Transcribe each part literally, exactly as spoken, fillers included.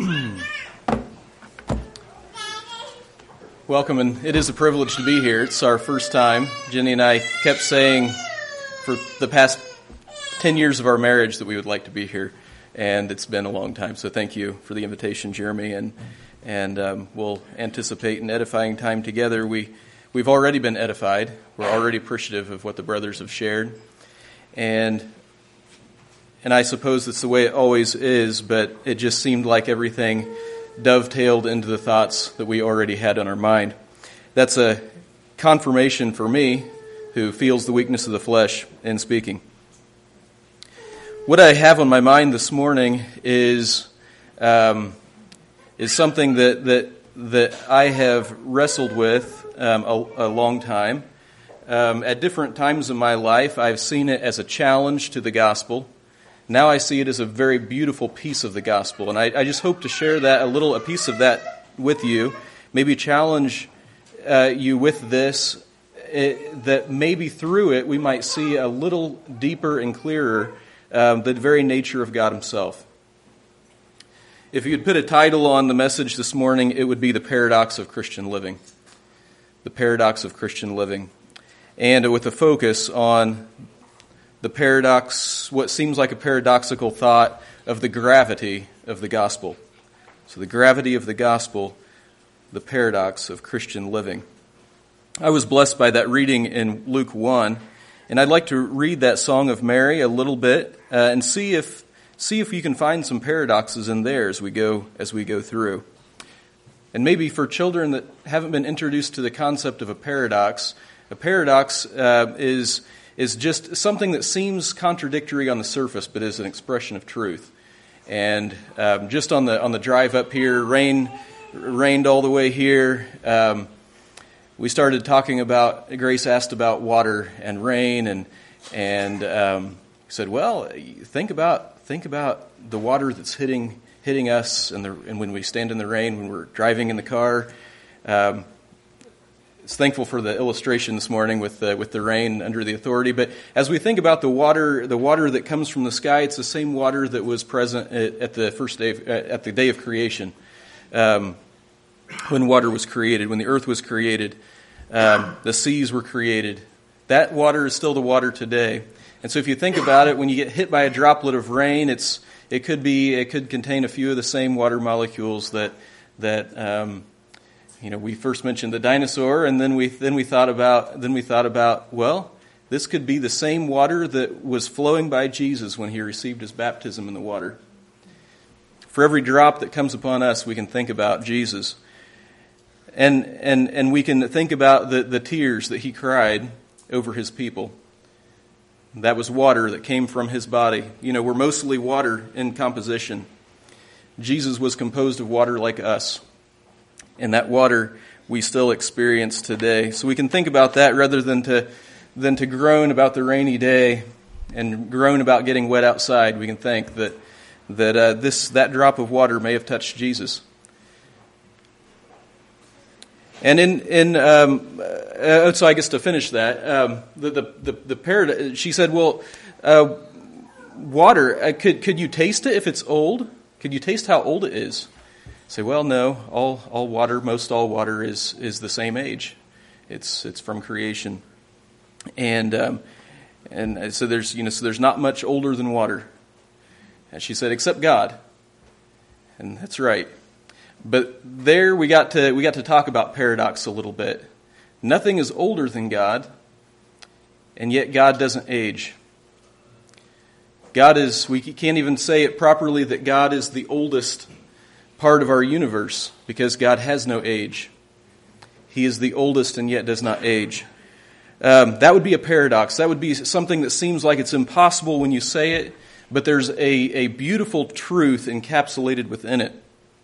Welcome, and it is a privilege to be here. It's our first time. Jenny and I kept saying for the past ten years of our marriage that we would like to be here, and it's been a long time. So thank you for the invitation, Jeremy, and and um, we'll anticipate an edifying time together. We, we've already been edified. We're already appreciative of what the brothers have shared, and and I suppose it's the way it always is, but it just seemed like everything dovetailed into the thoughts that we already had on our mind. That's a confirmation for me, who feels the weakness of the flesh in speaking. What I have on my mind this morning is um, is something that that that I have wrestled with um, a, a long time. Um, at different times in my life, I've seen it as a challenge to the gospel. Now I see it as a very beautiful piece of the gospel, and I, I just hope to share that, a little, a piece of that with you, maybe challenge uh, you with this, it, that maybe through it we might see a little deeper and clearer um, the very nature of God Himself. If you could put a title on the message this morning, it would be The Paradox of Christian Living. The Paradox of Christian Living. And with a focus on the paradox, what seems like a paradoxical thought of the gravity of the gospel. So the gravity of the gospel, the paradox of Christian living. I was blessed by that reading in Luke one, and I'd like to read that Song of Mary a little bit uh, and see if see if you can find some paradoxes in there as we go as we go through. And maybe for children that haven't been introduced to the concept of a paradox, a paradox uh, is is just something that seems contradictory on the surface, but is an expression of truth. And um, just on the on the drive up here, rain rained all the way here. Um, we started talking about. Grace asked about water and rain, and and um, said, "Well, think about think about the water that's hitting hitting us, and the and when we stand in the rain, when we're driving in the car." Um, It's thankful for the illustration this morning with the, with the rain under the authority. But as we think about the water, the water that comes from the sky, it's the same water that was present at, at the first day, of, at the day of creation, um, when water was created, when the earth was created, um, the seas were created. That water is still the water today. And so, if you think about it, when you get hit by a droplet of rain, it's it could be it could contain a few of the same water molecules that that. Um, You know, we first mentioned the dinosaur, and then we then we thought about then we thought about well, this could be the same water that was flowing by Jesus when he received his baptism in the water. For every drop that comes upon us, we can think about Jesus, and and and we can think about the the tears that he cried over his people. That was water that came from his body. You know, we're mostly water in composition. Jesus was composed of water like us. And that water we still experience today. So we can think about that rather than to than to groan about the rainy day and groan about getting wet outside. We can think that that uh, this that drop of water may have touched Jesus. And in in um, uh, so I guess to finish that, um, the the the, the parad- she said, well, uh, water uh, could could you taste it if it's old? Could you taste how old it is? Say, well, no. All all water, most all water is is the same age. It's it's from creation, and um, and so there's you know so there's not much older than water. And she said, except God, and that's right. But there we got to we got to talk about paradox a little bit. Nothing is older than God, and yet God doesn't age. God is. We can't even say it properly that God is the oldest part of our universe, because God has no age. He is the oldest and yet does not age. Um, that would be a paradox. That would be something that seems like it's impossible when you say it, but there's a, a beautiful truth encapsulated within it.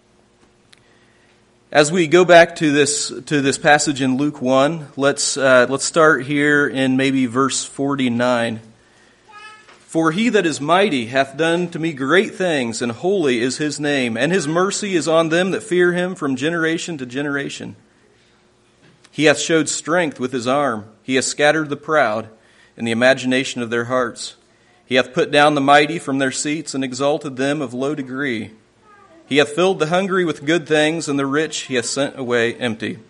As we go back to this to this passage in Luke one, let's uh, let's start here in maybe verse forty-nine. For he that is mighty hath done to me great things, and holy is his name, and his mercy is on them that fear him from generation to generation. He hath showed strength with his arm. He hath scattered the proud in the imagination of their hearts. He hath put down the mighty from their seats, and exalted them of low degree. He hath filled the hungry with good things, and the rich he hath sent away empty.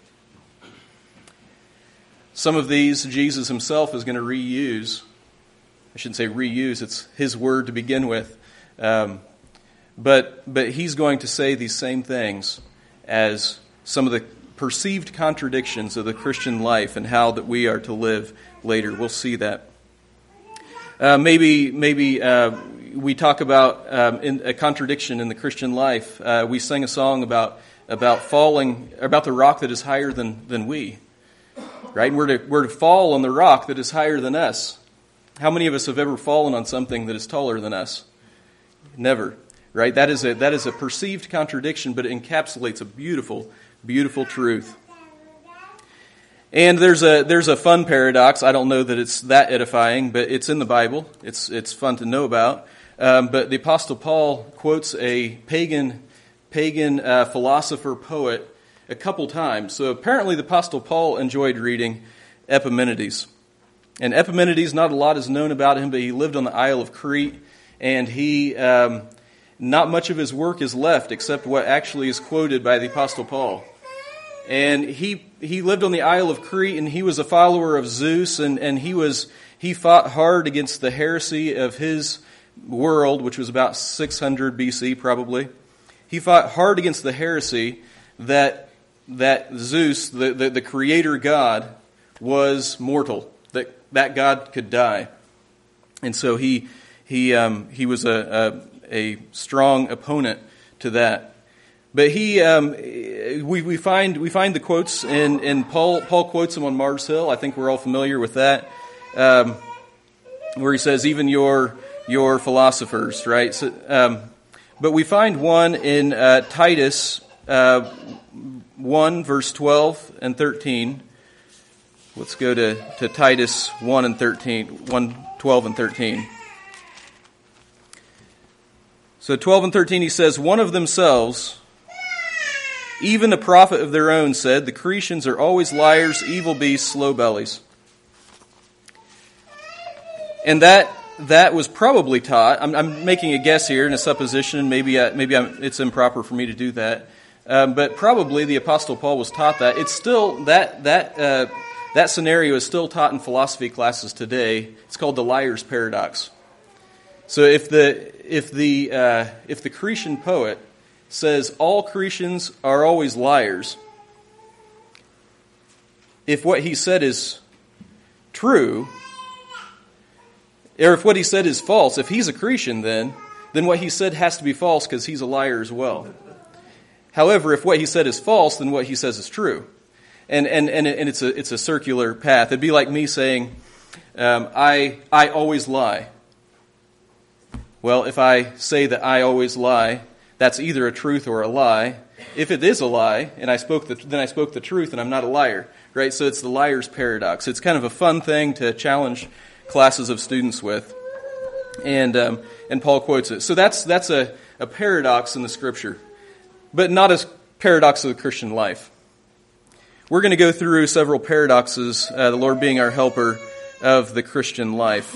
Some of these Jesus himself is going to reuse. I shouldn't say reuse, it's his word to begin with. Um, but but he's going to say these same things as some of the perceived contradictions of the Christian life and how that we are to live later. We'll see that. Uh, maybe maybe uh, we talk about um, in a contradiction in the Christian life. Uh, we sing a song about about falling, about the rock that is higher than, than we, right? And we're to we're to fall on the rock that is higher than us. How many of us have ever fallen on something that is taller than us? Never, right? That is a that is a perceived contradiction, but it encapsulates a beautiful, beautiful truth. And there's a there's a fun paradox. I don't know that it's that edifying, but it's in the Bible. It's it's fun to know about. Um, but the Apostle Paul quotes a pagan pagan uh, philosopher poet a couple times. So apparently the Apostle Paul enjoyed reading Epimenides. And Epimenides, not a lot is known about him, but he lived on the Isle of Crete, and he um, not much of his work is left except what actually is quoted by the Apostle Paul. And he he lived on the Isle of Crete, and he was a follower of Zeus, and, and he was he fought hard against the heresy of his world, which was about six hundred B C probably. He fought hard against the heresy that that Zeus, the, the, the creator god, was mortal, that that god could die. And so he he um, he was a, a a strong opponent to that. But he, um, we we find we find the quotes, and and Paul Paul quotes them on Mars Hill. I think we're all familiar with that, um, where he says, "Even your your philosophers," right? So, um, but we find one in uh, Titus uh, one, verse twelve and thirteen. Let's go to, to Titus one and thirteen, one, twelve and thirteen. So twelve and thirteen, he says, "One of themselves, even a prophet of their own, said, the Cretians are always liars, evil beasts, slow bellies." And that that was probably taught. I'm, I'm making a guess here and a supposition. Maybe I, maybe I'm, it's improper for me to do that, um, but probably the Apostle Paul was taught that. It's still that that uh, that scenario is still taught in philosophy classes today. It's called the liar's paradox. So if the if the uh, if the Cretan poet says all Cretans are always liars, if what he said is true, or if what he said is false, if he's a Cretan, then then what he said has to be false because he's a liar as well. However, if what he said is false, then what he says is true, and and and, and it's a it's a circular path. It'd be like me saying, um, "I I always lie." Well, if I say that I always lie, that's either a truth or a lie. If it is a lie, and I spoke the, then I spoke the truth, and I'm not a liar, right? So it's the liar's paradox. It's kind of a fun thing to challenge classes of students with, and um, and Paul quotes it. So that's that's a, a paradox in the Scripture, but not a paradox of the Christian life. We're going to go through several paradoxes, uh, the Lord being our helper, of the Christian life.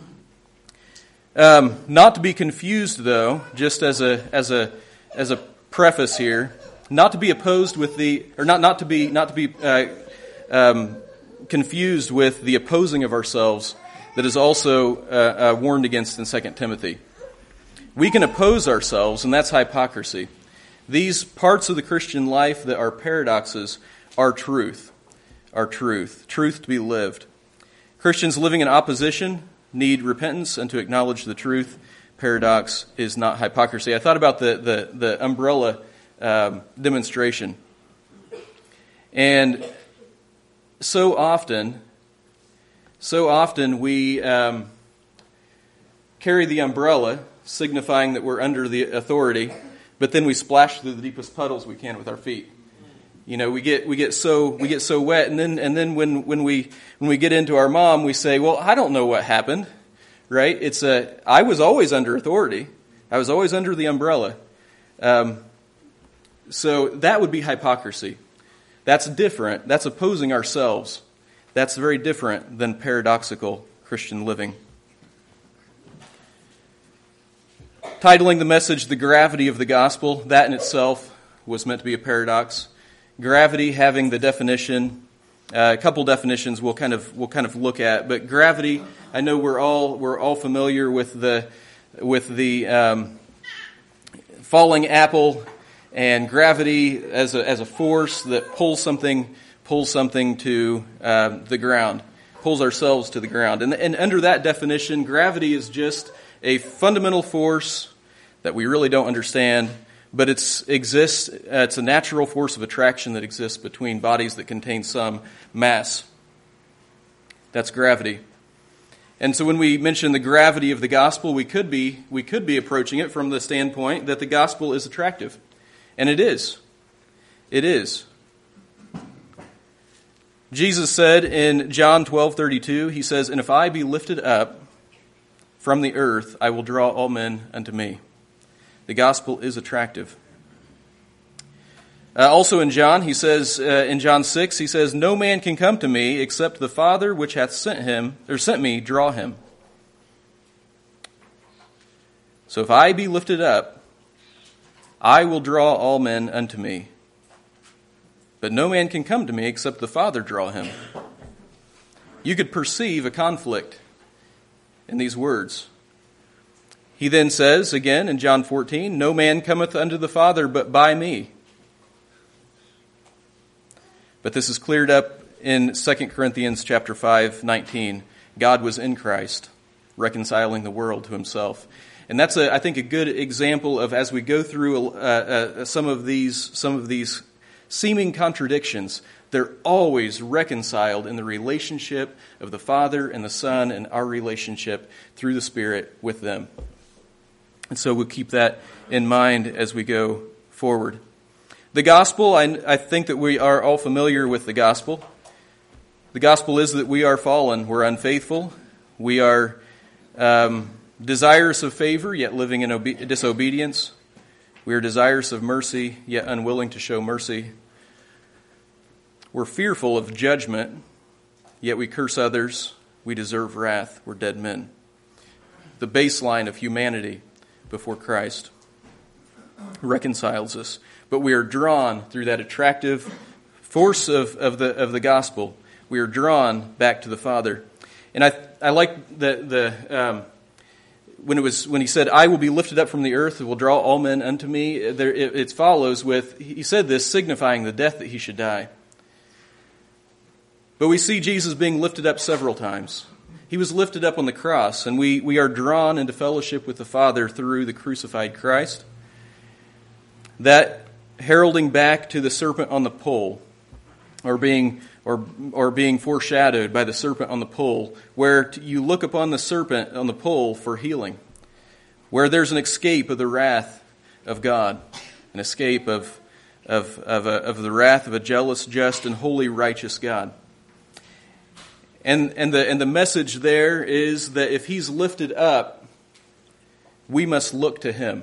Um, not to be confused, though, just as a as a as a preface here, not to be opposed with the, or not not to be not to be uh, um, confused with the opposing of ourselves that is also uh, uh, warned against in Second Timothy. We can oppose ourselves, and that's hypocrisy. These parts of the Christian life that are paradoxes are truth, are truth, truth to be lived. Christians living in opposition need repentance and to acknowledge the truth. Paradox is not hypocrisy. I thought about the the, the umbrella um, demonstration. And so often, so often we um, carry the umbrella, signifying that we're under the authority, but then we splash through the deepest puddles we can with our feet. You know, we get we get so we get so wet, and then and then when, when we when we get into our mom, we say, "Well, I don't know what happened." Right? It's a I was always under authority. I was always under the umbrella. Um, so that would be hypocrisy. That's different. That's opposing ourselves. That's very different than paradoxical Christian living. titling the message "The Gravity of the Gospel." That in itself was meant to be a paradox. Gravity having the definition, uh, a couple definitions we'll kind of we'll kind of look at, but gravity. I know we're all we're all familiar with the with the um, falling apple and gravity as a as a force that pulls something pulls something to uh, the ground, pulls ourselves to the ground, and and under that definition, gravity is just a fundamental force that we really don't understand. But it's exists. Uh, it's a natural force of attraction that exists between bodies that contain some mass. That's gravity. And so, when we mention the gravity of the gospel, we could be we could be approaching it from the standpoint that the gospel is attractive, and it is. It is. Jesus said in John twelve thirty-two, he says, "And if I be lifted up from the earth, I will draw all men unto me." The gospel is attractive. Uh, also in John, he says, uh, in John six, he says, "No man can come to me except the Father which hath sent him, or sent me, draw him." So if I be lifted up, I will draw all men unto me. But no man can come to me except the Father draw him. You could perceive a conflict in these words. He then says, again in John fourteen, "No man cometh unto the Father but by me." But this is cleared up in Second Corinthians chapter five, nineteen. God was in Christ, reconciling the world to himself. And that's, a, I think, a good example of, as we go through uh, uh, some of these, some of these seeming contradictions, they're always reconciled in the relationship of the Father and the Son and our relationship through the Spirit with them. And so we'll keep that in mind as we go forward. The gospel, I, I think that we are all familiar with the gospel. The gospel is that we are fallen, we're unfaithful, we are um, desirous of favor, yet living in obe- disobedience. We are desirous of mercy, yet unwilling to show mercy. We're fearful of judgment, yet we curse others. We deserve wrath. We're dead men. The baseline of humanity before Christ reconciles us. But we are drawn through that attractive force of, of the of the gospel. We are drawn back to the Father. And I I like the the um, when it was when he said, "I will be lifted up from the earth and will draw all men unto me." There it, it follows with, he said this signifying the death that he should die. But we see Jesus being lifted up several times. He was lifted up on the cross, and we, we are drawn into fellowship with the Father through the crucified Christ. That heralding back to the serpent on the pole, or being or or being foreshadowed by the serpent on the pole, where you look upon the serpent on the pole for healing, where there's an escape of the wrath of God, an escape of of of, a, of the wrath of a jealous, just, and holy, righteous God. And and the and the message there is that if he's lifted up, we must look to him.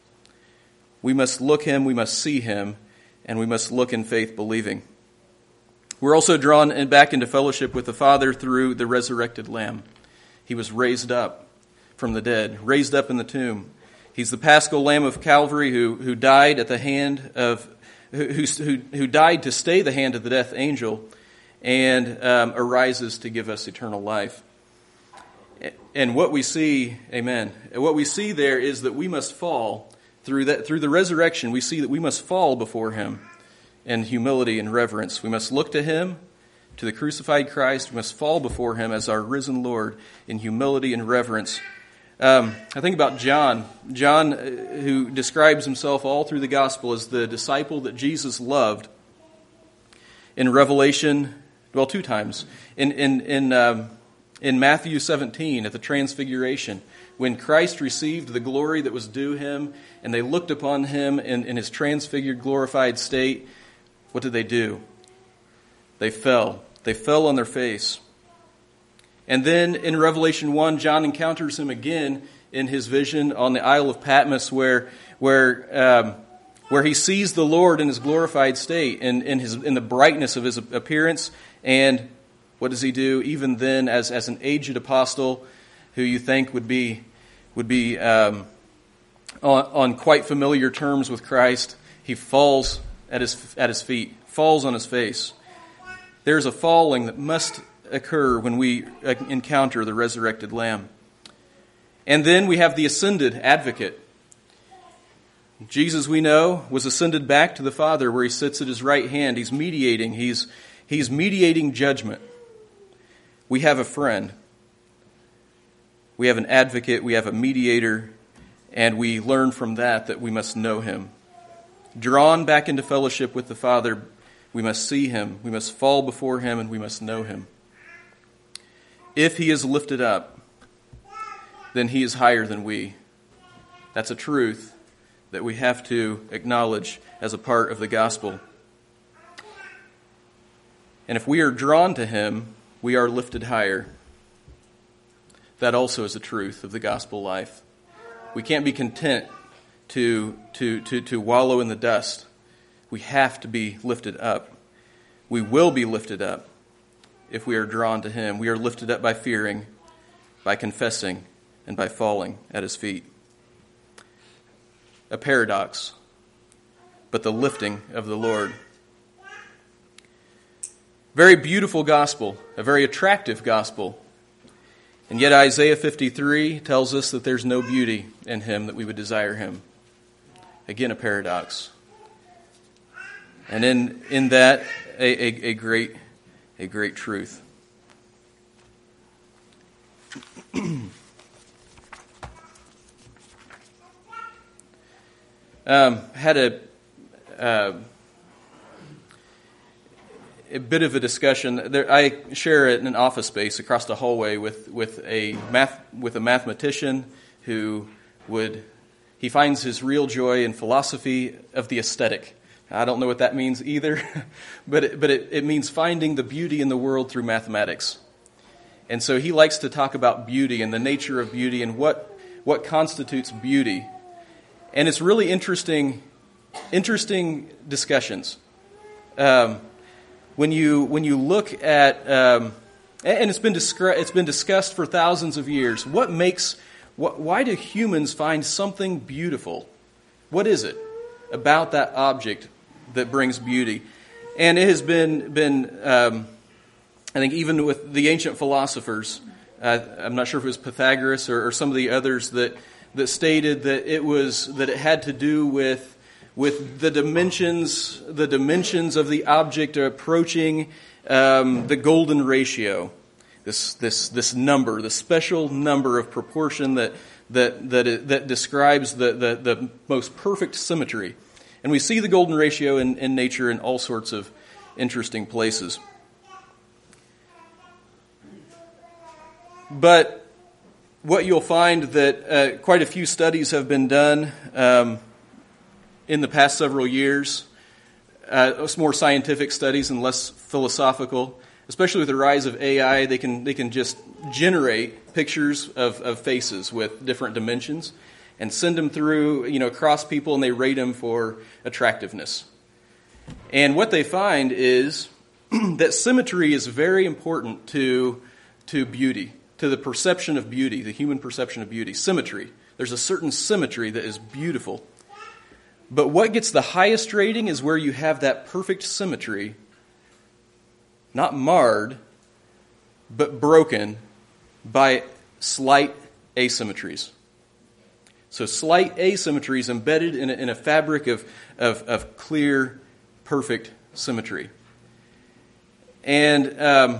We must look him, we must see him, and we must look in faith believing. We're also drawn back into fellowship with the Father through the resurrected Lamb. He was raised up from the dead, raised up in the tomb. He's the Paschal Lamb of Calvary who who died at the hand of who who who died to stay the hand of the death angel, and um, arises to give us eternal life. And what we see, amen, what we see there is that we must fall through that through the resurrection. We see that we must fall before him in humility and reverence. We must look to him, to the crucified Christ. We must fall before him as our risen Lord in humility and reverence. Um, I think about John. John, who describes himself all through the gospel as the disciple that Jesus loved. In Revelation, well, two times. In in in um, in Matthew seventeen, at the Transfiguration, when Christ received the glory that was due him, and they looked upon him in, in his transfigured, glorified state, what did they do? They fell. They fell on their face. And then in Revelation one, John encounters him again in his vision on the Isle of Patmos, where where um, where he sees the Lord in his glorified state, in, in his in the brightness of his appearance. And what does he do? Even then, as as an aged apostle, who you think would be would be um, on, on quite familiar terms with Christ. He falls at his at his feet, falls on his face. There's a falling that must occur when we encounter the resurrected Lamb. And then we have the ascended advocate. Jesus, we know, was ascended back to the Father where he sits at his right hand. He's mediating. He's, he's mediating judgment. We have a friend. We have an advocate. We have a mediator. And we learn from that that we must know him. Drawn back into fellowship with the Father, we must see him. We must fall before him, and we must know him. If he is lifted up, then he is higher than we. That's a truth that we have to acknowledge as a part of the gospel. And if we are drawn to him, we are lifted higher. That also is a truth of the gospel life. We can't be content to, to, to, to wallow in the dust. We have to be lifted up. We will be lifted up if we are drawn to him. We are lifted up by fearing, by confessing, and by falling at his feet. A paradox, but the lifting of the Lord. Very beautiful gospel, a very attractive gospel. And yet Isaiah fifty-three tells us that there's no beauty in him that we would desire him. Again, a paradox. And in, in that, a, a, a great, a great truth. Um, had a uh, a bit of a discussion. There, I share it in an office space across the hallway with with a math with a mathematician who would he finds his real joy in philosophy of the aesthetic. I don't know what that means either, but it, but it, it means finding the beauty in the world through mathematics. And so he likes to talk about beauty and the nature of beauty and what what constitutes beauty. And it's really interesting, interesting discussions. Um, when you when you look at, um, and it's been discussed, it's been discussed for thousands of years. What makes, what, why do humans find something beautiful? What is it about that object that brings beauty? And it has been been, um, I think, even with the ancient philosophers. Uh, I'm not sure if it was Pythagoras or, or some of the others that. that stated that it was that it had to do with with the dimensions the dimensions of the object approaching um, the golden ratio, this this this number, the special number of proportion that that that it, that describes the, the the most perfect symmetry, and we see the golden ratio in, in nature in all sorts of interesting places. But what you'll find that uh, quite a few studies have been done um, in the past several years, uh, more scientific studies and less philosophical. Especially with the rise of A I, they can they can just generate pictures of, of faces with different dimensions and send them through, you know, across people, and they rate them for attractiveness. And what they find is that symmetry is very important to to beauty. To the perception of beauty, the human perception of beauty. Symmetry. There's a certain symmetry that is beautiful. But what gets the highest rating is where you have that perfect symmetry, not marred, but broken by slight asymmetries. So slight asymmetries embedded in a, in a fabric of, of, of clear, perfect symmetry. And um,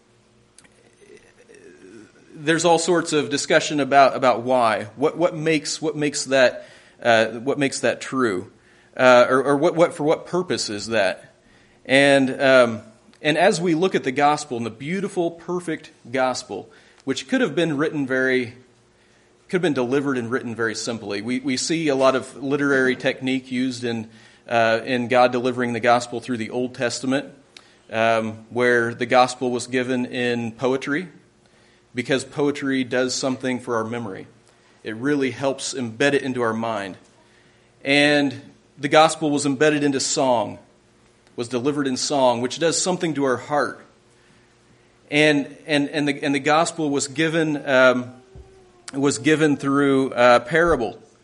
there's all sorts of discussion about, about why. What what makes what makes that uh, what makes that true, uh, or, or what what for what purpose is that? And um, and as we look at the gospel and the beautiful, perfect gospel, which could have been written very, could have been delivered and written very simply. We we see a lot of literary technique used in uh, in God delivering the gospel through the Old Testament, um, where the gospel was given in poetry. Because poetry does something for our memory. It really helps embed it into our mind. And the gospel was embedded into song, was delivered in song, which does something to our heart. And and and the and the gospel was given um, was given through uh, parable,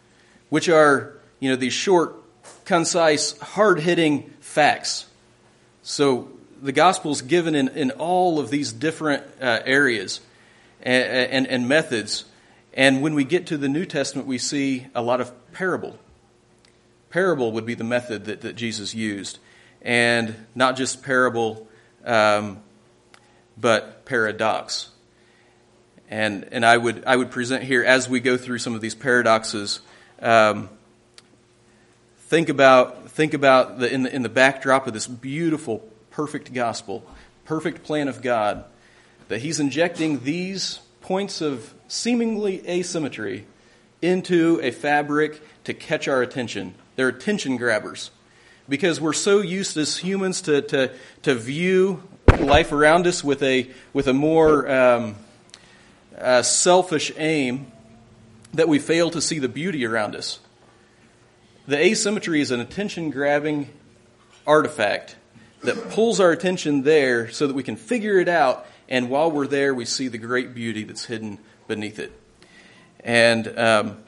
which are, you know, these short, concise, hard-hitting facts. So the gospel is given in, in all of these different uh, areas and, and, and methods. And when we get to the New Testament, we see a lot of parable. Parable would be the method that, that Jesus used. And not just parable, um, but paradox. And and I would I would present here, as we go through some of these paradoxes, um, think about think about the in the in the backdrop of this beautiful, perfect gospel, perfect plan of God, that He's injecting these points of seemingly asymmetry into a fabric to catch our attention. They're attention grabbers, because we're so used as humans to to to view life around us with a with a more um, uh, selfish aim, that we fail to see the beauty around us. The asymmetry is an attention-grabbing artifact that pulls our attention there so that we can figure it out, and while we're there, we see the great beauty that's hidden beneath it. And um,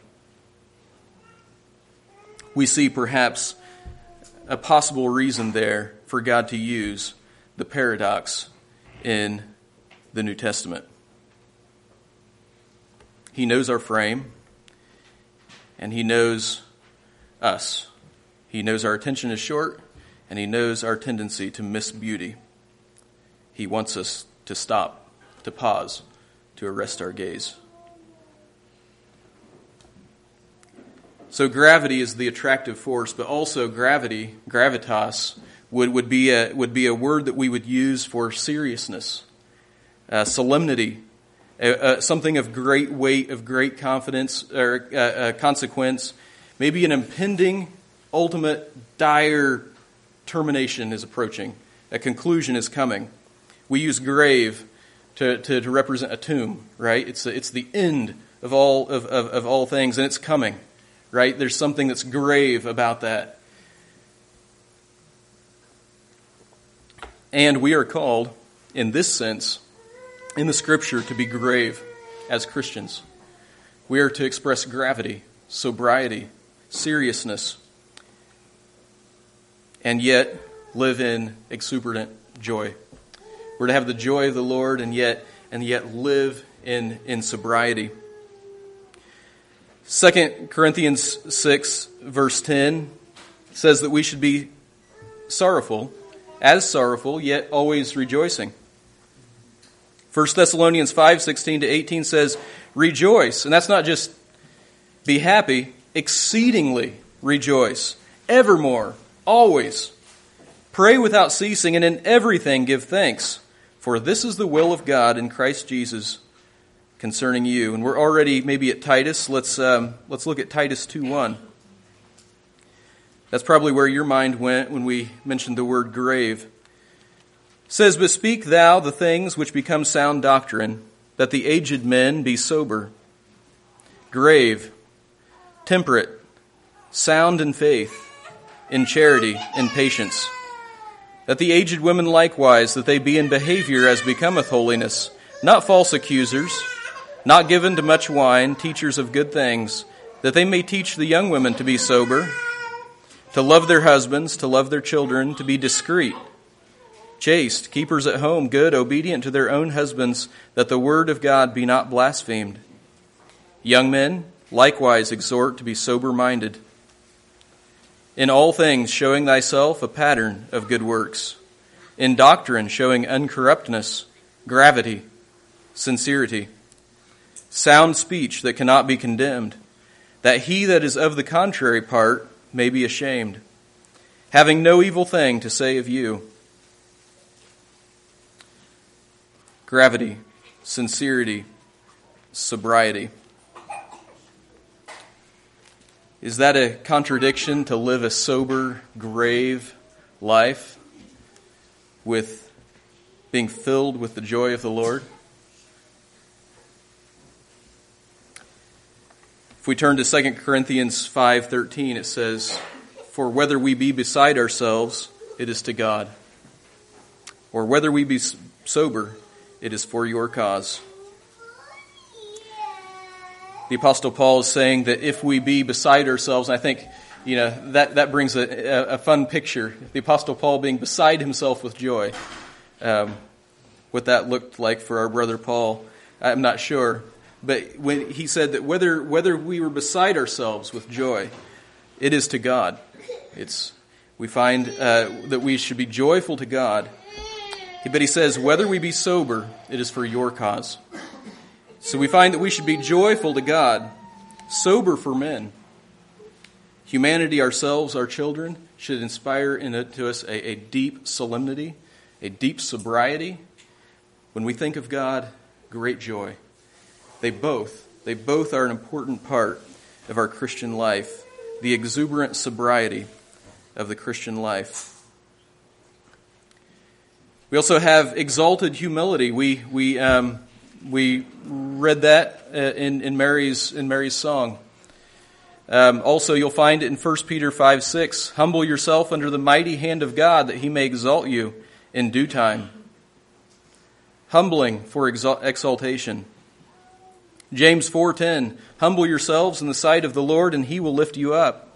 we see perhaps a possible reason there for God to use the paradox in the New Testament. He knows our frame, and He knows us. He knows our attention is short, and He knows our tendency to miss beauty. He wants us to stop, to pause, to arrest our gaze. So gravity is the attractive force, but also gravity, gravitas, would, would be a would be a word that we would use for seriousness, uh, solemnity, uh, uh, something of great weight, of great confidence or uh, uh, consequence. Maybe an impending, ultimate, dire termination is approaching. A conclusion is coming. We use grave to, to, to represent a tomb, right? It's a, it's the end of all of, of, of all things, and it's coming, right? There's something that's grave about that. And we are called, in this sense, in the Scripture, to be grave as Christians. We are to express gravity, sobriety, seriousness, and yet live in exuberant joy. We're to have the joy of the Lord and yet and yet live in, in sobriety. Second Corinthians six, verse ten, says that we should be sorrowful, as sorrowful, yet always rejoicing. First Thessalonians five, sixteen to eighteen says, rejoice. And that's not just be happy, exceedingly rejoice, evermore, always. Pray without ceasing, and in everything give thanks, for this is the will of God in Christ Jesus concerning you. And we're already maybe at Titus. Let's um, let's look at Titus two one. That's probably where your mind went when we mentioned the word grave. It says, but speak thou the things which become sound doctrine, that the aged men be sober, grave, temperate, sound in faith, in charity, in patience. That the aged women likewise, that they be in behavior as becometh holiness, not false accusers, not given to much wine, teachers of good things, that they may teach the young women to be sober, to love their husbands, to love their children, to be discreet, chaste, keepers at home, good, obedient to their own husbands, that the word of God be not blasphemed. Young men, likewise exhort to be sober-minded. In all things showing thyself a pattern of good works. In doctrine showing uncorruptness, gravity, sincerity. Sound speech that cannot be condemned. That he that is of the contrary part may be ashamed. Having no evil thing to say of you. Gravity, sincerity, sobriety. Is that a contradiction to live a sober, grave life with being filled with the joy of the Lord? If we turn to Second Corinthians five thirteen, it says, for whether we be beside ourselves, it is to God. Or whether we be sober, it is for your cause. the Apostle Paul is saying that if we be beside ourselves, and I think, you know, that, that brings a, a, a fun picture. The Apostle Paul being beside himself with joy. Um, what that looked like for our brother Paul, I'm not sure. But when he said that whether whether we were beside ourselves with joy, it is to God. It's we find uh, that we should be joyful to God. But he says, whether we be sober, it is for your cause. So we find that we should be joyful to God, sober for men. Humanity, ourselves, our children, should inspire into us a, a deep solemnity, a deep sobriety. When we think of God, great joy. They both, they both are an important part of our Christian life, the exuberant sobriety of the Christian life. We also have exalted humility. We we um, we read that in in Mary's in Mary's song. Um, also, you'll find it in First Peter five six. Humble yourself under the mighty hand of God, that He may exalt you in due time. Humbling for exalt- exaltation. James four ten. Humble yourselves in the sight of the Lord, and He will lift you up.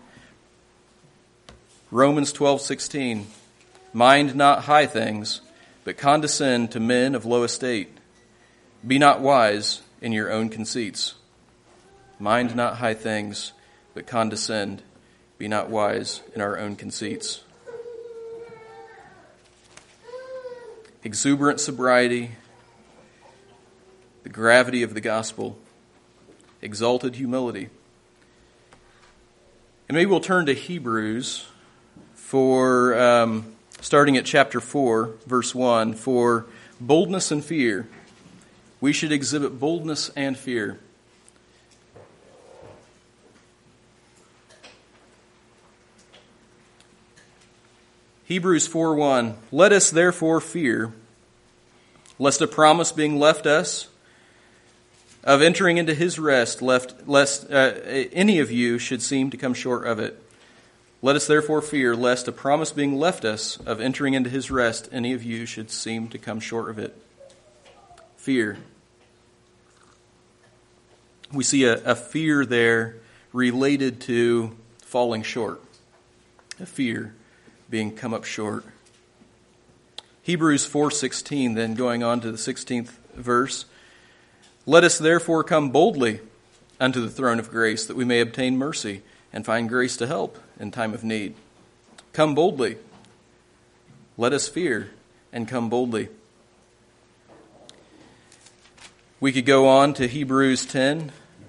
Romans twelve sixteen. Mind not high things, but condescend to men of low estate. Be not wise in your own conceits. Mind not high things, but condescend. Be not wise in our own conceits. Exuberant sobriety, the gravity of the gospel, exalted humility. And maybe we'll turn to Hebrews for... Um, Starting at chapter four, verse one, for boldness and fear. We should exhibit boldness and fear. Hebrews four one, let us therefore fear, lest a promise being left us of entering into his rest, left, lest uh, any of you should seem to come short of it. Let us therefore fear, lest a promise being left us of entering into his rest, any of you should seem to come short of it. Fear. We see a, a fear there related to falling short. A fear being come up short. Hebrews four sixteen, then going on to the sixteenth verse. Let us therefore come boldly unto the throne of grace, that we may obtain mercy and find grace to help in time of need. Come boldly. Let us fear and come boldly. We could go on to Hebrews ten.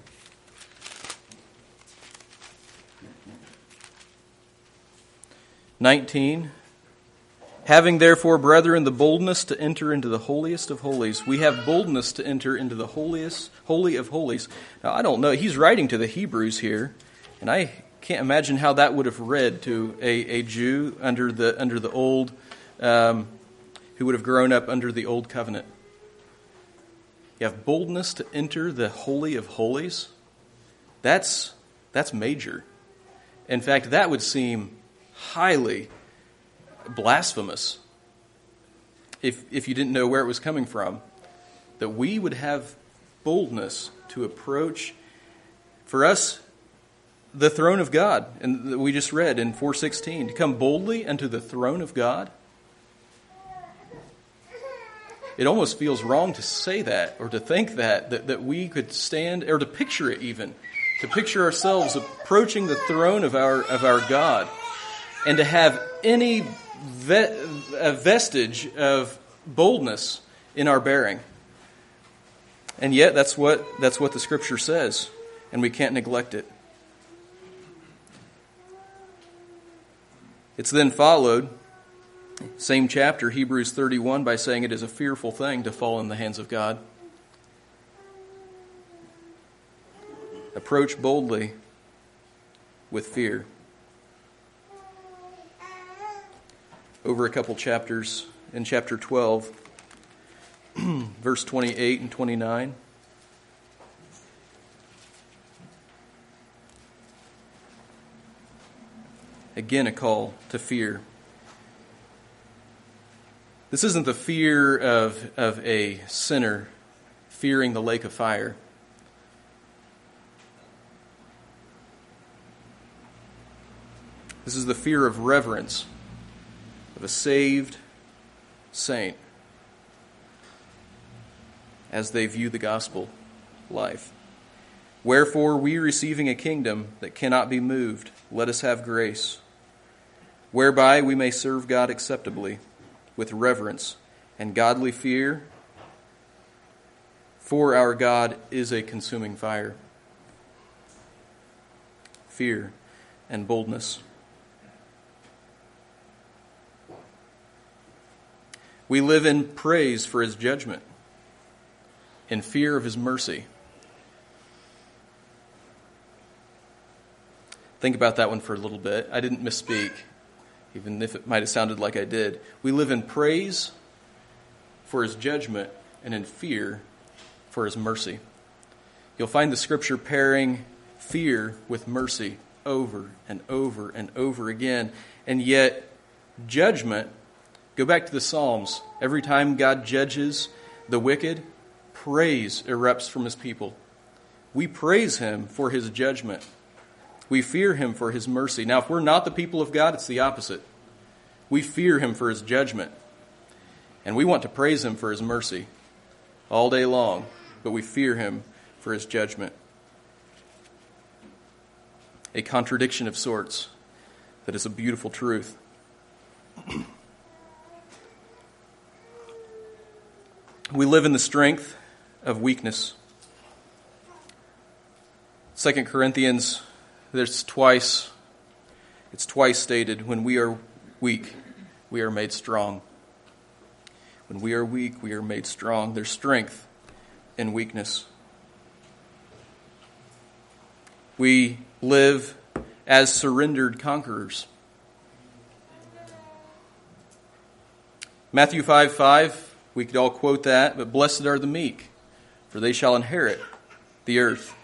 nineteen. Having therefore, brethren, the boldness to enter into the holiest of holies. We have boldness to enter into the holiest, holy of holies. Now, I don't know. He's writing to the Hebrews here, and I can't imagine how that would have read to a, a Jew under the under the old, um, who would have grown up under the old covenant. You have boldness to enter the holy of holies. That's that's major. In fact, that would seem highly blasphemous if if you didn't know where it was coming from. That we would have boldness to approach, for us, the throne of God. And we just read in four sixteen, to come boldly unto the throne of God. It almost feels wrong to say that, or to think that, that, that we could stand, or to picture it even, to picture ourselves approaching the throne of our of our God, and to have any ve- a vestige of boldness in our bearing. And yet, that's what that's what the Scripture says, and we can't neglect it. It's then followed, same chapter, Hebrews thirty-one, by saying it is a fearful thing to fall in the hands of God. Approach boldly with fear. Over a couple chapters, in chapter twelve, verse twenty-eight and twenty-nine. Again, a call to fear. This isn't the fear of, of a sinner fearing the lake of fire. This is the fear of reverence of a saved saint as they view the gospel life. Wherefore, we receiving a kingdom that cannot be moved, let us have grace, whereby we may serve God acceptably, with reverence and godly fear, for our God is a consuming fire. Fear and boldness. We live in praise for his judgment, in fear of his mercy. Think about that one for a little bit. I didn't misspeak, even if it might have sounded like I did. We live in praise for his judgment and in fear for his mercy. You'll find the scripture pairing fear with mercy over and over and over again. And yet, judgment, go back to the Psalms. Every time God judges the wicked, praise erupts from his people. We praise him for his judgment. We fear him for his mercy. Now, if we're not the people of God, it's the opposite. We fear him for his judgment. And we want to praise him for his mercy all day long, but we fear him for his judgment. A contradiction of sorts that is a beautiful truth. We live in the strength of weakness. Second Corinthians, there's twice, it's twice stated, when we are weak, we are made strong. When we are weak, we are made strong. There's strength in weakness. We live as surrendered conquerors. Matthew five five, we could all quote that, but blessed are the meek, for they shall inherit the earth.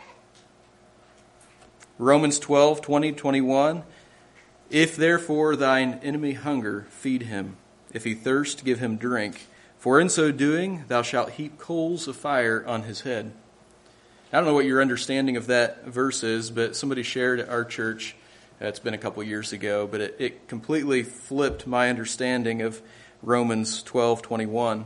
Romans twelve twenty to twenty-one, if therefore thine enemy hunger, feed him. If he thirst, give him drink. For in so doing, thou shalt heap coals of fire on his head. I don't know what your understanding of that verse is, but somebody shared at our church, uh, it's been a couple years ago, but it, it completely flipped my understanding of Romans twelve twenty-one.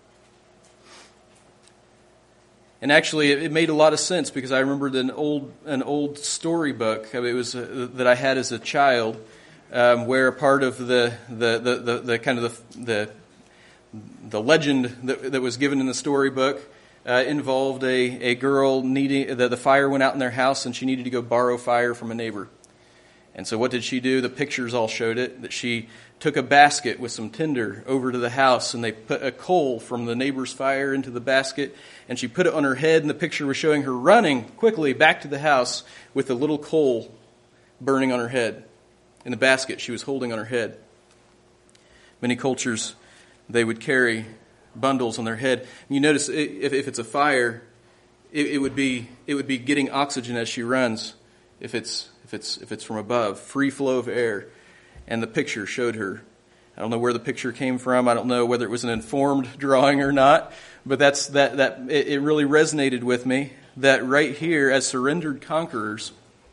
And actually, it, it made a lot of sense because I remembered an old an old storybook. I mean, it was uh, that I had as a child, um, where a part of the the the, the, the kind of the the the legend that, that was given in the storybook uh, involved a, a girl needing, the, the fire went out in their house and she needed to go borrow fire from a neighbor. And so what did she do? The pictures all showed it, that she took a basket with some tinder over to the house and they put a coal from the neighbor's fire into the basket and she put it on her head, and the picture was showing her running quickly back to the house with a little coal burning on her head in the basket she was holding on her head. Many cultures, they would carry bundles on their head. And you notice if, if it's a fire, it, it would be it would be getting oxygen as she runs. If it's if it's if it's from above, free flow of air. And the picture showed her. I don't know where the picture came from. I don't know whether it was an informed drawing or not. But that's that that it, it really resonated with me that right here, as surrendered conquerors,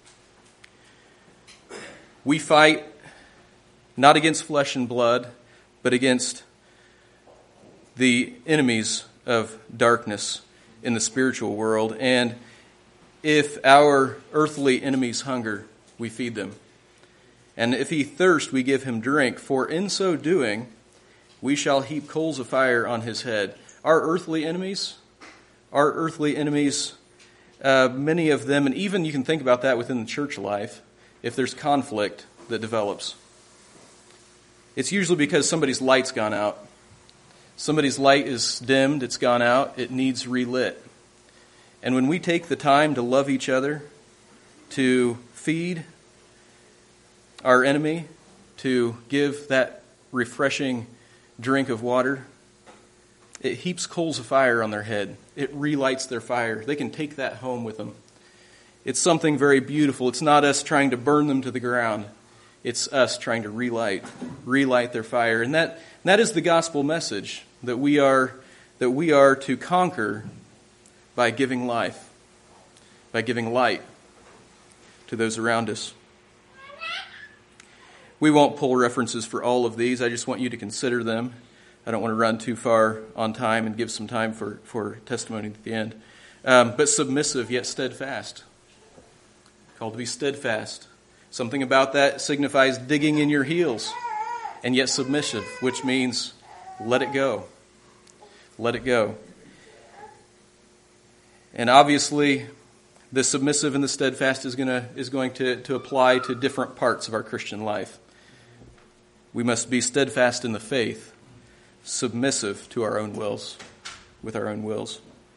we fight not against flesh and blood, but against the enemies of darkness in the spiritual world. And if our earthly enemies hunger, we feed them. And if he thirst, we give him drink. For in so doing, we shall heap coals of fire on his head. Our earthly enemies, our earthly enemies, uh, many of them, and even you can think about that within the church life, if there's conflict that develops. It's usually because somebody's light's gone out. Somebody's light is dimmed, it's gone out, it needs relit. And when we take the time to love each other, to feed our enemy, to give that refreshing drink of water, it heaps coals of fire on their head. It relights their fire. They can take that home with them. It's something very beautiful. It's not us trying to burn them to the ground. It's us trying to relight, relight their fire. And that, that is the gospel message, that we are that we are to conquer by giving life, by giving light to those around us. We won't pull references for all of these. I just want you to consider them. I don't want to run too far on time and give some time for, for testimony at the end. Um, but submissive yet steadfast. Called to be steadfast. Something about that signifies digging in your heels. And yet submissive, which means let it go. Let it go. And obviously, the submissive and the steadfast is gonna is going to, to apply to different parts of our Christian life. We must be steadfast in the faith, submissive to our own wills, with our own wills.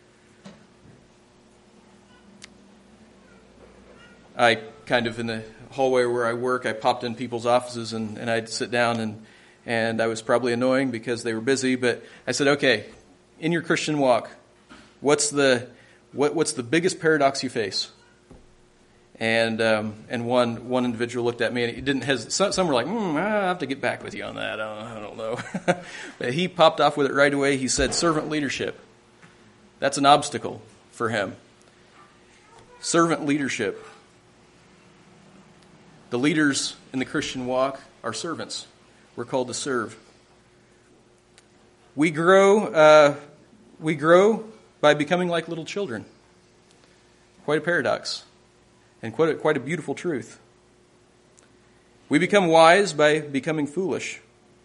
I kind of, in the hallway where I work, I popped in people's offices and, and I'd sit down and, and I was probably annoying because they were busy, but I said, okay, in your Christian walk, what's the what, what's the biggest paradox you face? And um, and one one individual looked at me and he didn't hesitate. Some, some were like, mm, I have to get back with you on that. I don't, I don't know. But he popped off with it right away. He said, servant leadership. That's an obstacle for him. Servant leadership. The leaders in the Christian walk are servants. We're called to serve. We grow, uh, we grow by becoming like little children. Quite a paradox, and quite a, quite a beautiful truth. We become wise by becoming foolish.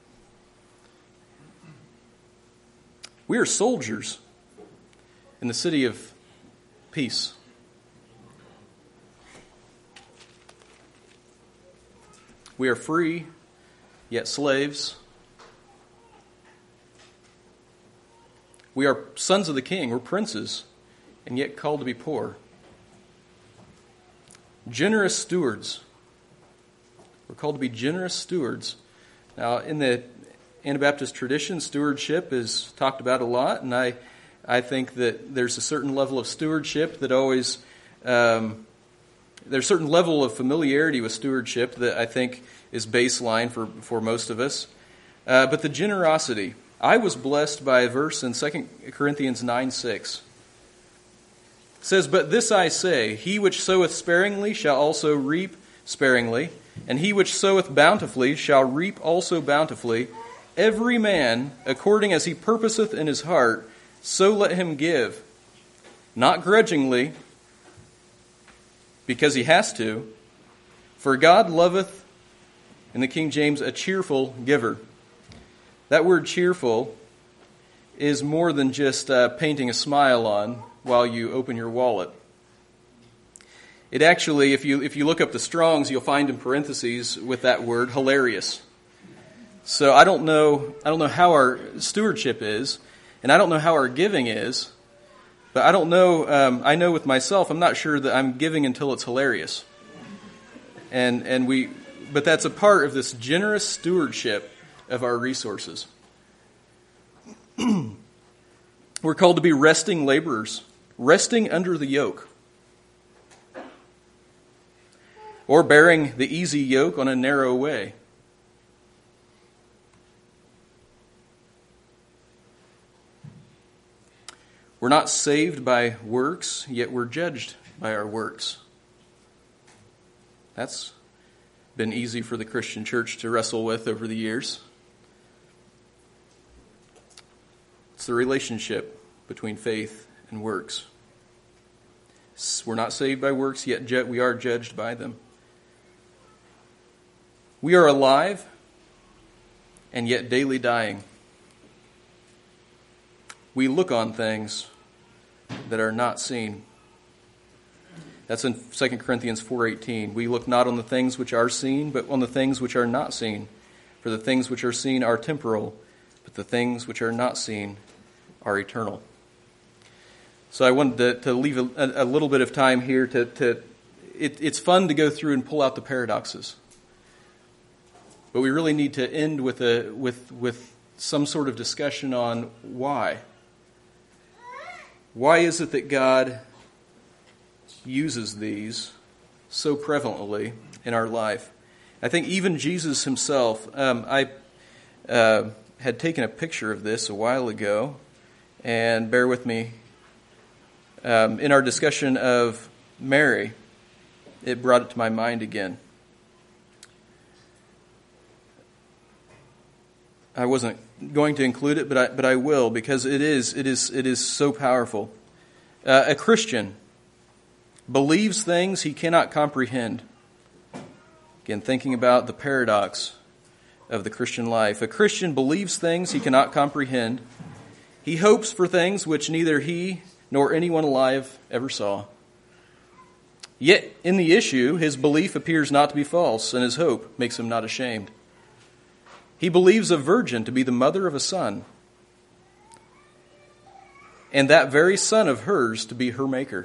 We are soldiers in the city of peace. We are free, yet slaves. We are sons of the King. We're princes, and yet called to be poor. Generous stewards. We're called to be generous stewards. Now, in the Anabaptist tradition, stewardship is talked about a lot, and I, I think that there's a certain level of stewardship that always... Um, There's a certain level of familiarity with stewardship that I think is baseline for, for most of us. Uh, but the generosity. I was blessed by a verse in Second Corinthians nine six. It says, but this I say, he which soweth sparingly shall also reap sparingly, and he which soweth bountifully shall reap also bountifully. Every man, according as he purposeth in his heart, so let him give, not grudgingly, because he has to. For God loveth, in the King James, a cheerful giver. That word cheerful is more than just uh, painting a smile on while you open your wallet. It actually, if you if you look up the Strongs, you'll find in parentheses with that word, hilarious. So I don't know I don't know how our stewardship is, and I don't know how our giving is. But I don't know, um, I know with myself, I'm not sure that I'm giving until it's hilarious. And and we, but that's a part of this generous stewardship of our resources. We're called to be resting laborers, resting under the yoke. Or bearing the easy yoke on a narrow way. We're not saved by works, yet we're judged by our works. That's been easy for the Christian church to wrestle with over the years. It's the relationship between faith and works. We're not saved by works, yet ju- we are judged by them. We are alive, and yet daily dying. We look on things that are not seen. That's in Second Corinthians four eighteen. We look not on the things which are seen, but on the things which are not seen. For the things which are seen are temporal, but the things which are not seen are eternal. So I wanted to, to leave a, a little bit of time here to... to it, it's fun to go through and pull out the paradoxes. But we really need to end with a with with some sort of discussion on why. Why is it that God uses these so prevalently in our life? I think even Jesus himself, um, I uh, had taken a picture of this a while ago, and bear with me. Um, in our discussion of Mary, it brought it to my mind again. I wasn't going to include it, but I, but I will, because it is, it is, it is so powerful. Uh, a Christian believes things he cannot comprehend. Again, thinking about the paradox of the Christian life. A Christian believes things he cannot comprehend. He hopes for things which neither he nor anyone alive ever saw. Yet, in the issue, his belief appears not to be false, and his hope makes him not ashamed. He believes a virgin to be the mother of a son, and that very son of hers to be her maker.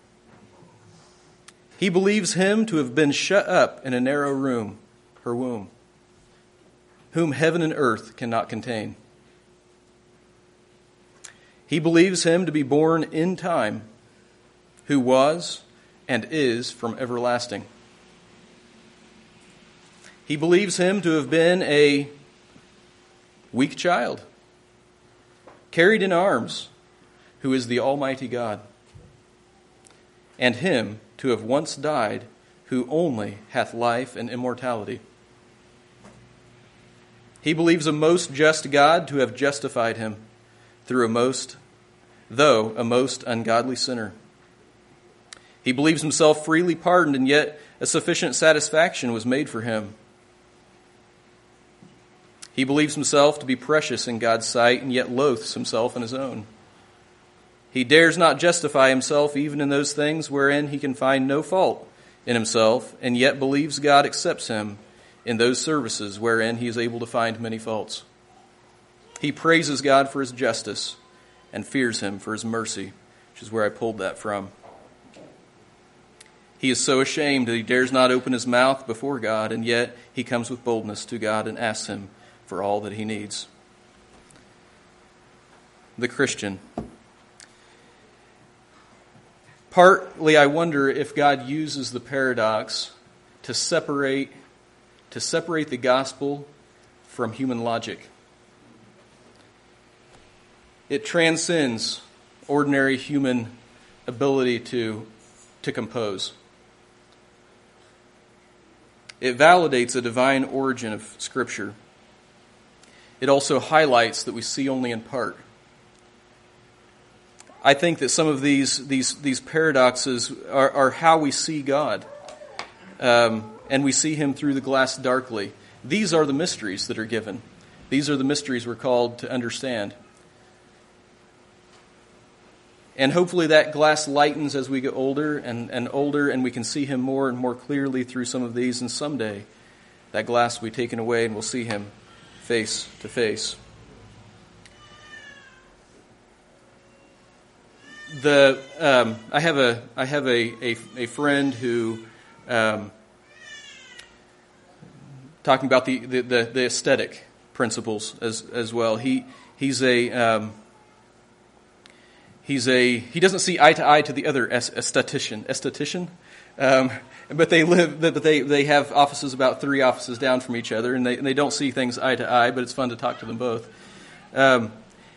He believes him to have been shut up in a narrow room, her womb, whom heaven and earth cannot contain. He believes him to be born in time, who was and is from everlasting. He believes him to have been a weak child, carried in arms, who is the Almighty God, and him to have once died, who only hath life and immortality. He believes a most just God to have justified him through a most, though a most ungodly sinner. He believes himself freely pardoned, and yet a sufficient satisfaction was made for him. He believes himself to be precious in God's sight, and yet loathes himself in his own. He dares not justify himself even in those things wherein he can find no fault in himself, and yet believes God accepts him in those services wherein he is able to find many faults. He praises God for his justice and fears him for his mercy, which is where I pulled that from. He is so ashamed that he dares not open his mouth before God, and yet he comes with boldness to God and asks him for all that he needs. The Christian. Partly, I wonder if God uses the paradox to separate, to separate the gospel from human logic. It transcends ordinary human ability to, to compose. It validates a divine origin of Scripture. It also highlights that we see only in part. I think that some of these these these paradoxes are, are how we see God, um, and we see Him through the glass darkly. These are the mysteries that are given. These are the mysteries we're called to understand. And hopefully that glass lightens as we get older and, and older, and we can see Him more and more clearly through some of these, and someday that glass will be taken away and we'll see Him face to face. The um, I have a I have a a, a friend who um, talking about the, the, the, the aesthetic principles as as well. He he's a um, he's a he doesn't see eye to eye to the other esthetician esthetician, um, but they live but they they have offices about three offices down from each other, and they and they don't see things eye to eye. But it's fun to talk to them both. Um,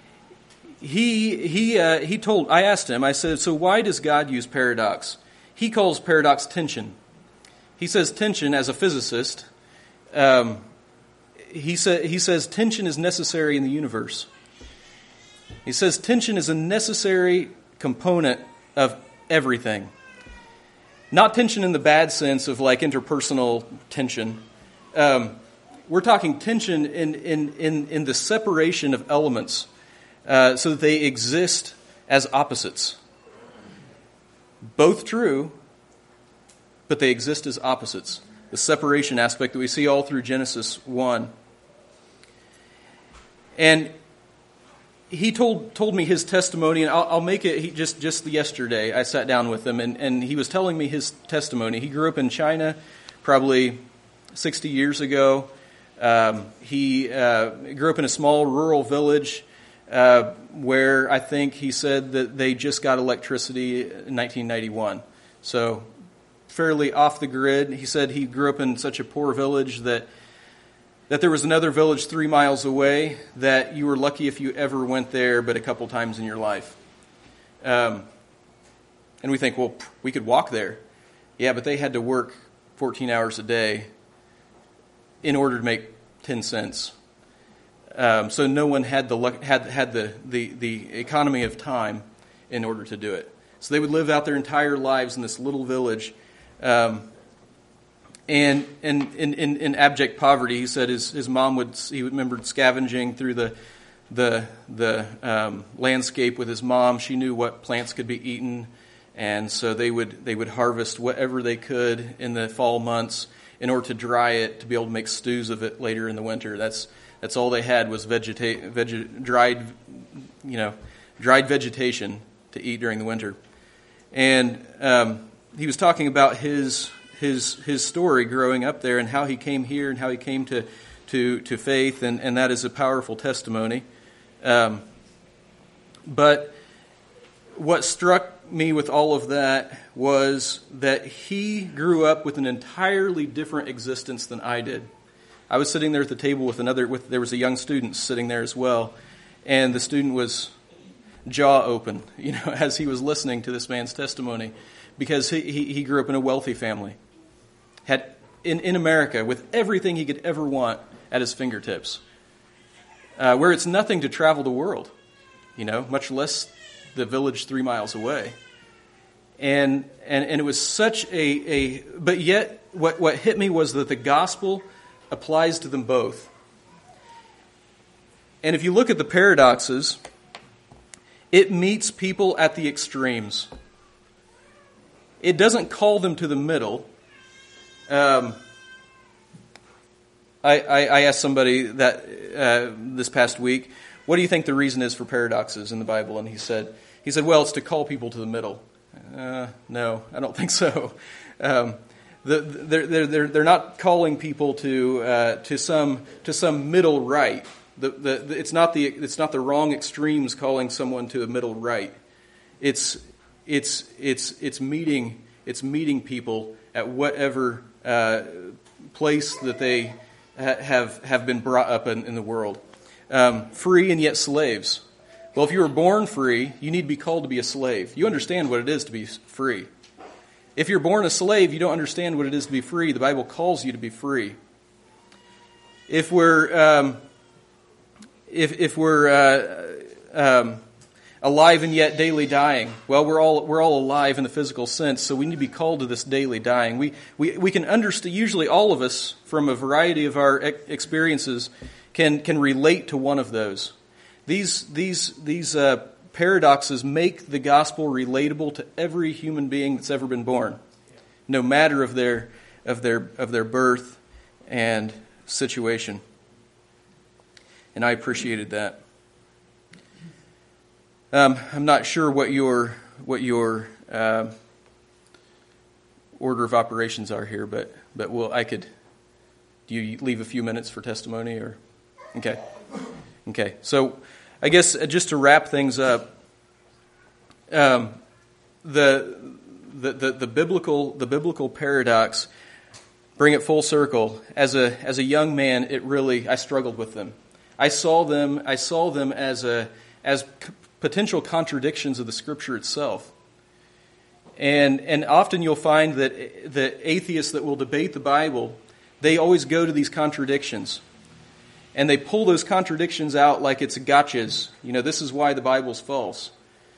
He he uh, he told. I asked him. I said, "So why does God use paradox?" He calls paradox tension. He says tension as a physicist. Um, he sa- he says tension is necessary in the universe. He says tension is a necessary component of everything. Not tension in the bad sense of like interpersonal tension. Um, we're talking tension in in in in the separation of elements. Uh, so that they exist as opposites. Both true, but they exist as opposites. The separation aspect that we see all through Genesis one. And he told told me his testimony, and I'll, I'll make it he, just, just yesterday. I sat down with him, and, and he was telling me his testimony. He grew up in China probably sixty years ago. Um, he uh, grew up in a small rural village. Uh, where I think he said that they just got electricity in nineteen ninety-one. So fairly off the grid. He said he grew up in such a poor village that that there was another village three miles away that you were lucky if you ever went there but a couple times in your life. Um, and we think, well, we could walk there. Yeah, but they had to work fourteen hours a day in order to make ten cents. um, so no one had the luck, had had the, the the economy of time in order to do it. So they would live out their entire lives in this little village, um, and in in, in in abject poverty. He said his his mom would he remembered scavenging through the the the um, landscape with his mom. She knew what plants could be eaten, and so they would they would harvest whatever they could in the fall months in order to dry it to be able to make stews of it later in the winter. That's that's all they had was vegeta- veg- dried, you know, dried vegetation to eat during the winter. And um, he was talking about his his his story growing up there and how he came here and how he came to to to faith, and, and that is a powerful testimony. Um, but what struck me with all of that was that he grew up with an entirely different existence than I did. I was sitting there at the table with another, with there was a young student sitting there as well, and the student was jaw open, you know, as he was listening to this man's testimony, because he, he, he grew up in a wealthy family, had in, in America with everything he could ever want at his fingertips, uh, where it's nothing to travel the world, you know, much less the village three miles away. And and, and it was such a, a but yet what, what hit me was that the gospel applies to them both. And if you look at the paradoxes, it meets people at the extremes. It doesn't call them to the middle. Um, I, I, I asked somebody that uh, this past week, what do you think the reason is for paradoxes in the Bible? And he said, he said, well, it's to call people to the middle. Uh, no, I don't think so. Um, the, they're, they're, they're not calling people to uh, to some to some middle right. The, the, the, it's not the it's not the wrong extremes calling someone to a middle right. It's it's it's it's meeting it's meeting people at whatever uh, place that they ha- have have been brought up in, in the world. Um, free and yet slaves. Well, if you were born free, you need to be called to be a slave. You understand what it is to be free. If you're born a slave, you don't understand what it is to be free. The Bible calls you to be free. If we're um, if if we're uh, um, alive and yet daily dying, well, we're all we're all alive in the physical sense, so we need to be called to this daily dying. We we we can understand. Usually, all of us, from a variety of our experiences, can can relate to one of those. These these these uh, paradoxes make the gospel relatable to every human being that's ever been born, no matter of their of their of their birth and situation. And I appreciated that. Um, I'm not sure what your what your uh, order of operations are here, but but well, I could. Do you leave a few minutes for testimony, or okay, okay? So, I guess just to wrap things up, um, the, the the the biblical the biblical paradox, bring it full circle. As a as a young man, it really I struggled with them. I saw them I saw them as a as c- potential contradictions of the Scripture itself. And and often you'll find that the atheists that will debate the Bible, they always go to these contradictions. And they pull those contradictions out like it's gotchas. You know, this is why the Bible's false.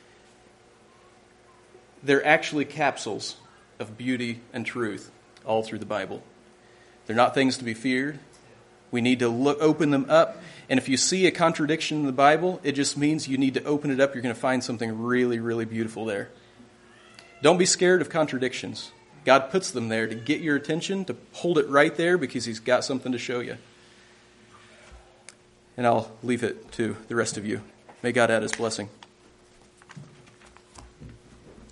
They're actually capsules of beauty and truth all through the Bible. They're not things to be feared. We need to look, open them up. And if you see a contradiction in the Bible, it just means you need to open it up. You're going to find something really, really beautiful there. Don't be scared of contradictions. God puts them there to get your attention, to hold it right there because He's got something to show you. And I'll leave it to the rest of you. May God add His blessing.